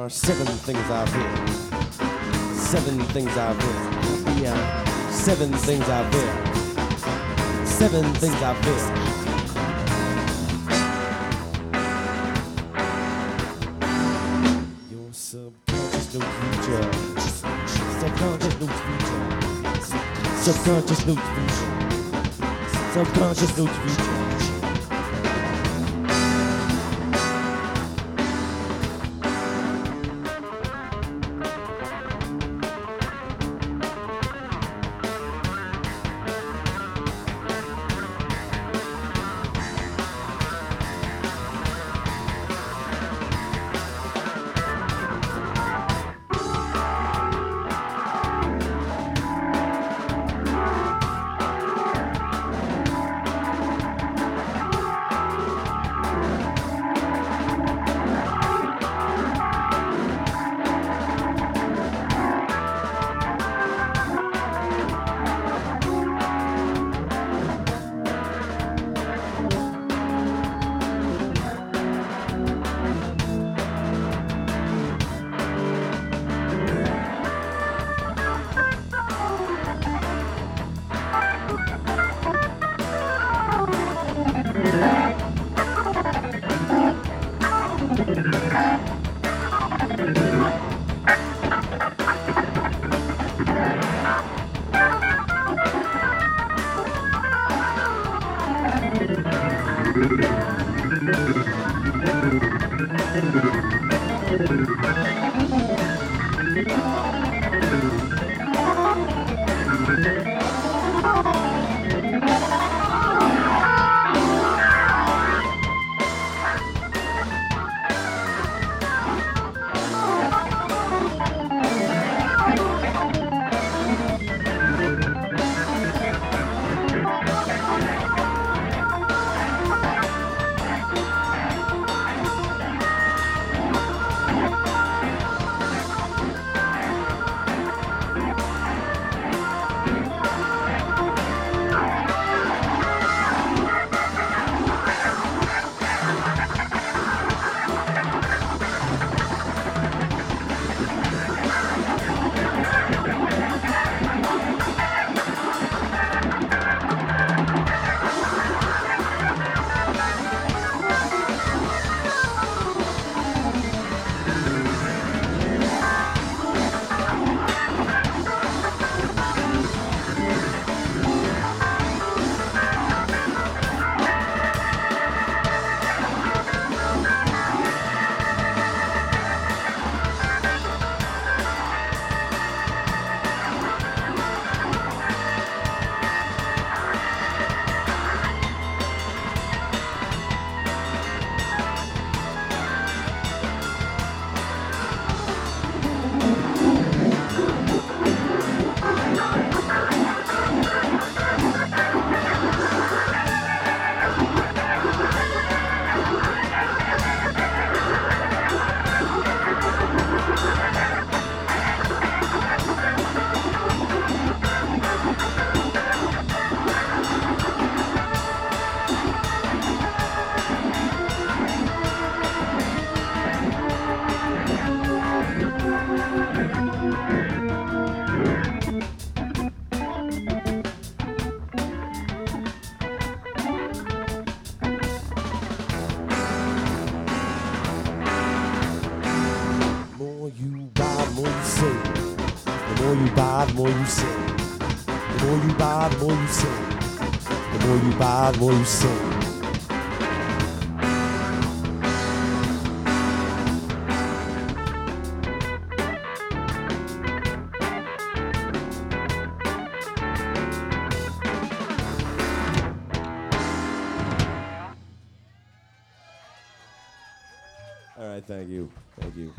seven things I fear. Seven things I fear. Yeah. Seven things I fear. Seven things I fear. Your subconscious knows future. Subconscious knows future. Subconscious knows future. Subconscious knows future. The more you buy, the more you sing. The more you buy, the more you sing. The more you buy, the more you sing. All right, thank you. Thank you.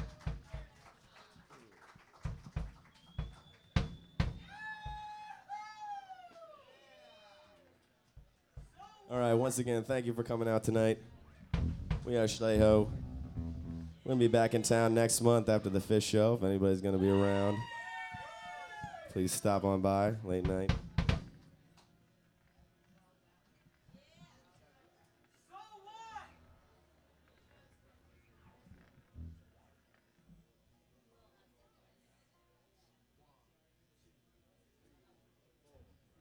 All right, once again, thank you for coming out tonight. We are Schleho. We're going to be back in town next month after the Fish Show. If anybody's going to be around, please stop on by late night.